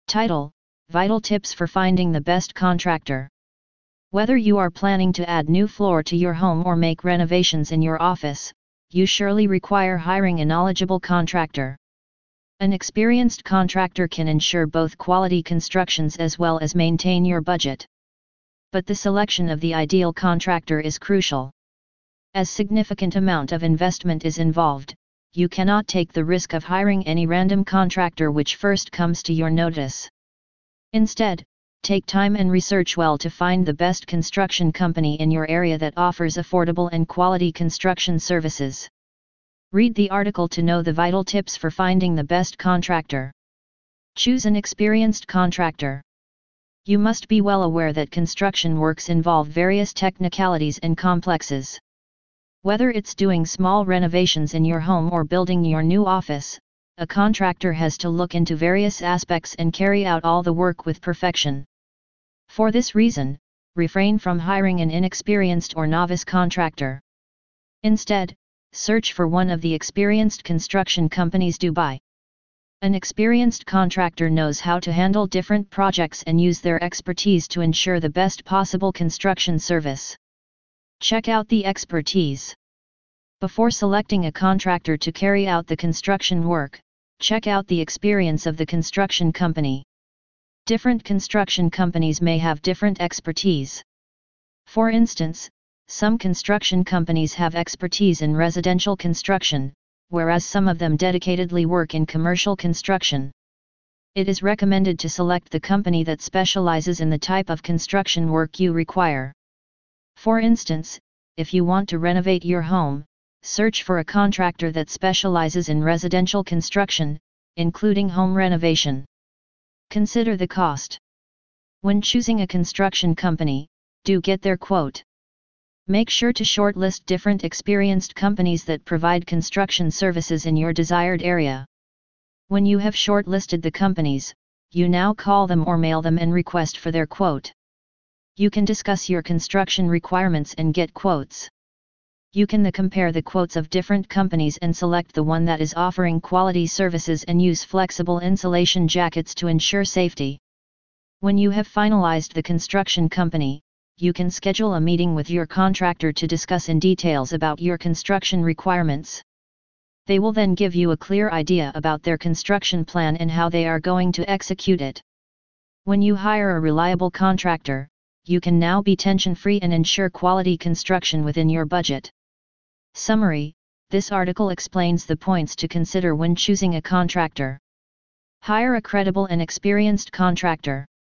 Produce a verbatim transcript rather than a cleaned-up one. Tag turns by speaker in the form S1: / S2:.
S1: Title: Vital Tips for Finding the Best Contractor. Whether you are planning to add new floor to your home or make renovations in your office, you surely require hiring a knowledgeable contractor. An experienced contractor can ensure both quality constructions as well as maintain your budget. But the selection of the ideal contractor is crucial. As significant amount of investment is involved, you cannot take the risk of hiring any random contractor which first comes to your notice. Instead, take time and research well to find the best construction company in your area that offers affordable and quality construction services. Read the article to know the vital tips for finding the best contractor. Choose an experienced contractor. You must be well aware that construction works involve various technicalities and complexes. Whether it's doing small renovations in your home or building your new office, a contractor has to look into various aspects and carry out all the work with perfection. For this reason, refrain from hiring an inexperienced or novice contractor. Instead, search for one of the experienced construction companies Dubai. An experienced contractor knows how to handle different projects and use their expertise to ensure the best possible construction service. Check out the expertise. Before selecting a contractor to carry out the construction work, check out the experience of the construction company. Different construction companies may have different expertise. For instance, some construction companies have expertise in residential construction, whereas some of them dedicatedly work in commercial construction. It is recommended to select the company that specializes in the type of construction work you require. For instance, if you want to renovate your home, search for a contractor that specializes in residential construction, including home renovation. Consider the cost. When choosing a construction company, do get their quote. Make sure to shortlist different experienced companies that provide construction services in your desired area. When you have shortlisted the companies, you now call them or mail them and request for their quote. You can discuss your construction requirements and get quotes. You can then compare the quotes of different companies and select the one that is offering quality services and use flexible insulation jackets to ensure safety. When you have finalized the construction company, you can schedule a meeting with your contractor to discuss in details about your construction requirements. They will then give you a clear idea about their construction plan and how they are going to execute it. When you hire a reliable contractor, you can now be tension-free and ensure quality construction within your budget. Summary: this article explains the points to consider when choosing a contractor. Hire a credible and experienced contractor.